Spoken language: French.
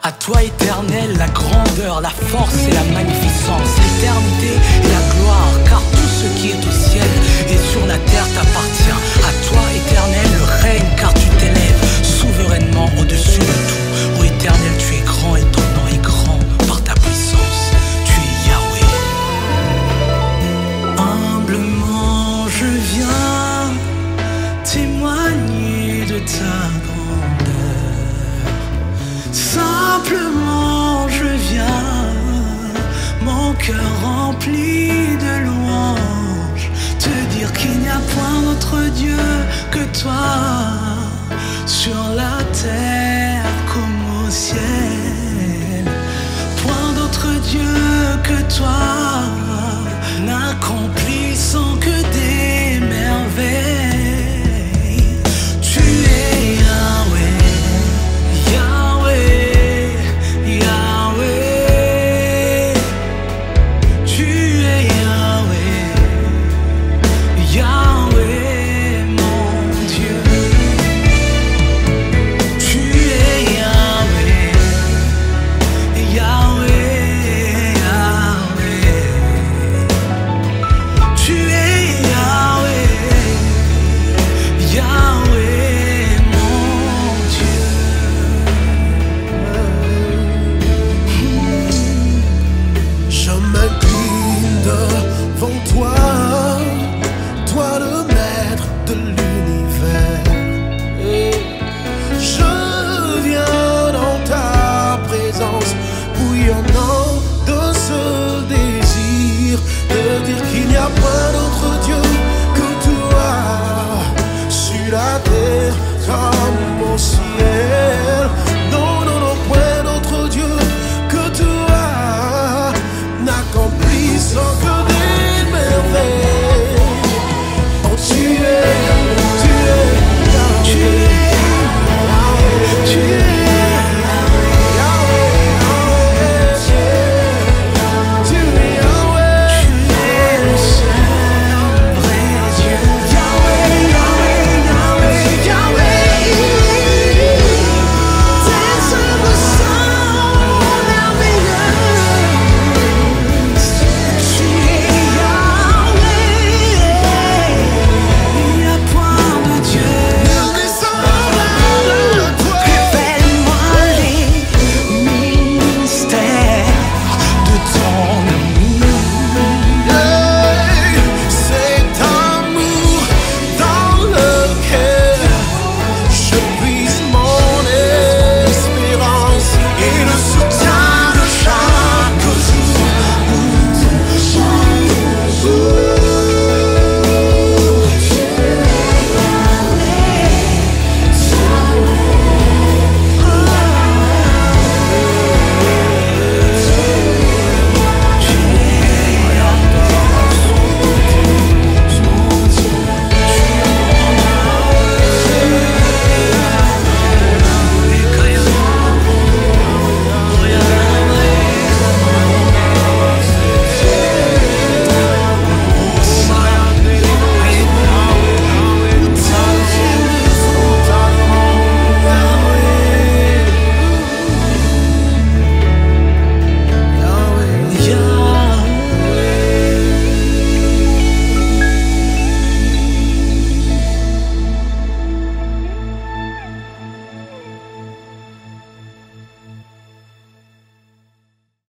À toi éternel, la grandeur, la force et la magnificence, l'éternité et la gloire, car tout ce qui est au ciel et sur la terre t'appartient. À toi éternel le règne, car tu t'élèves souverainement au-dessus de tout. Ô éternel, tu es grand et ton nom est grand par ta puissance, tu es Yahweh. Humblement je viens témoigner de ta grandeur. Simplement je viens, mon cœur rempli de louanges, te dire qu'il n'y a point d'autre Dieu que toi, sur la terre comme au ciel. Point d'autre Dieu que toi, n'accomplissant que des merveilles. Tu es Yahweh, Yahweh, Yahweh. Tu es Yahweh, Yahweh, mon Dieu. Tu es Yahweh, Yahweh, Yahweh. Tu es Yahweh, Yahweh, mon Dieu. Je m'incline devant toi, toi le maître de l'univers. Je viens dans ta présence, bouillonnant de ce désir de dire qu'il n'y a pas d'autre Dieu que toi, sur la terre comme au ciel.